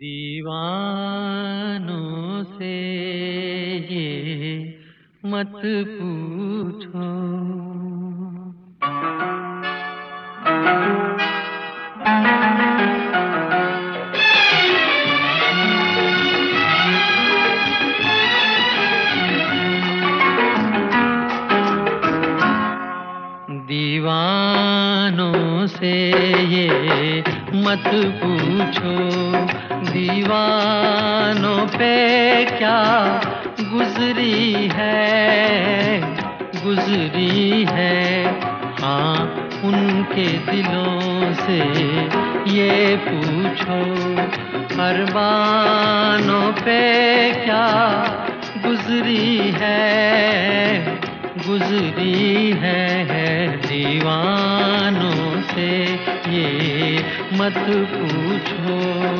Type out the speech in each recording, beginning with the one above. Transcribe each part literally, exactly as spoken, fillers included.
दीवानों से ये मत पूछो। दीवानों से ये मत पूछो, दीवानों पे क्या गुजरी है, गुजरी है। हाँ, उनके दिलों से ये पूछो, अरमानों पे क्या गुजरी है, गुजरी है। दीवानों से ये मत पूछो।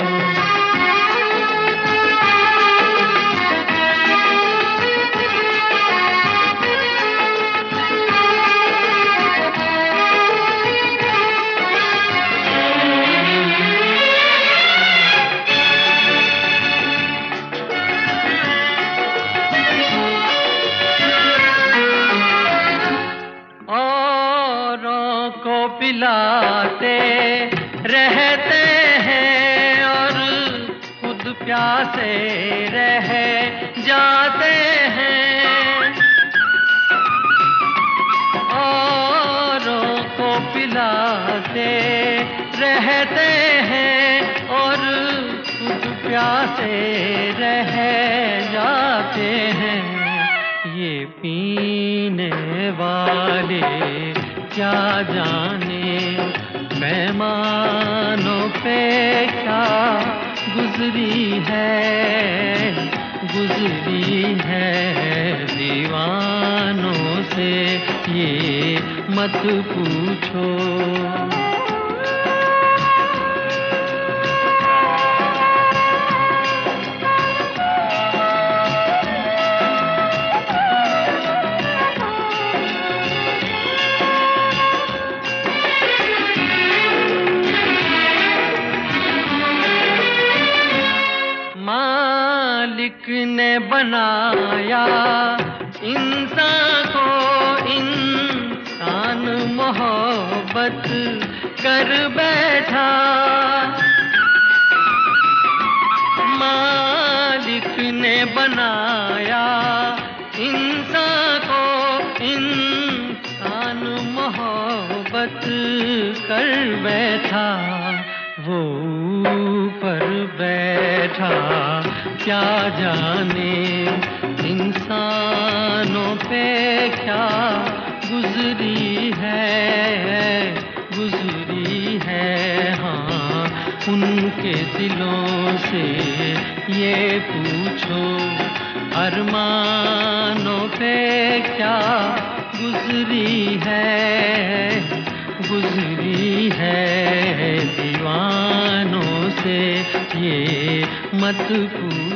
को पिलाते रहते हैं और खुद प्यासे रह जाते हैं। औरों को पिलाते रहते हैं और खुद प्यासे रह जाते हैं। ये पीने वाले क्या जाने पैमानों पे क्या गुजरी है, गुजरी है। दीवानों से ये मत पूछो। मालिक ने बनाया इंसान को, इंसान मोहब्बत कर बैठा। मालिक ने बनाया इंसान को, इंसान मोहब्बत कर बैठा। वो ऊपर बैठा क्या जाने इंसानों पे क्या गुजरी है, गुजरी है। हाँ, उनके दिलों से ये पूछो, अरमानों पे क्या गुजरी है, गुजरी है। दीवानों से ये मत पूछो।